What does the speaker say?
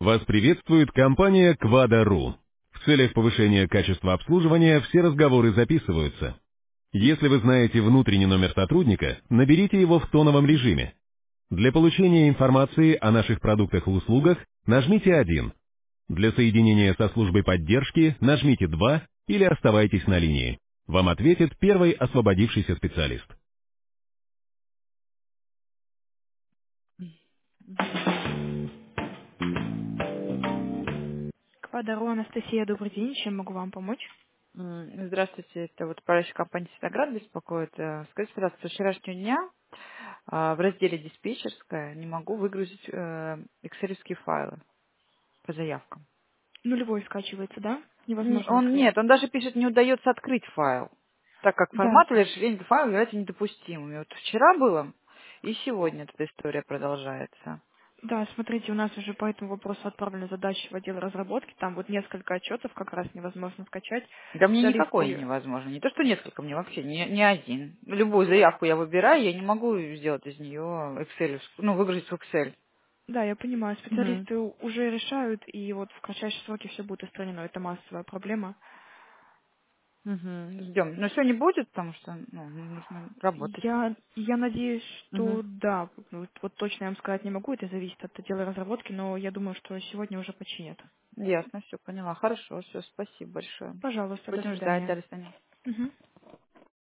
Вас приветствует компания Quada.ru. В целях повышения качества обслуживания все разговоры записываются. Если вы знаете внутренний номер сотрудника, наберите его в тоновом режиме. Для получения информации о наших продуктах и услугах нажмите 1. Для соединения со службой поддержки нажмите 2 или оставайтесь на линии. Вам ответит первый освободившийся специалист. Квадару, Анастасия, добрый день. Чем могу вам помочь? Здравствуйте, это вот управляющая компания «Синоград» беспокоит. Скажите, пожалуйста, с вчерашнего дня в разделе «Диспетчерская» не могу выгрузить экселевские файлы по заявкам. Нулевой скачивается, да? Невозможно Он открыть. нет, он даже пишет, не удается открыть файл, так как Да, формат или расширение файла является недопустимым. И вот вчера было, и сегодня эта история продолжается. да, смотрите, у нас уже по этому вопросу отправлена задача в отдел разработки. Там вот несколько отчетов как раз невозможно скачать. Да мне никакой Специалисты, невозможно. Не то, что несколько, мне вообще не один. Любую заявку я выбираю, я не могу сделать из нее Excel, ну, выгрузить в Excel. да, я понимаю, Мгм. специалисты уже решают, и вот в кратчайшие сроки все будет устранено. Это массовая проблема. Мгм. Ждем. Но сегодня будет, потому что ну, нужно работать. Я надеюсь, Мгм. что да, вот точно я вам сказать не могу, это зависит от отдела разработки, но я думаю, что сегодня уже починят. Ясно, все поняла. Хорошо, все, спасибо большое. Пожалуйста, до Будем ждать, свидания. Александр. Мгм.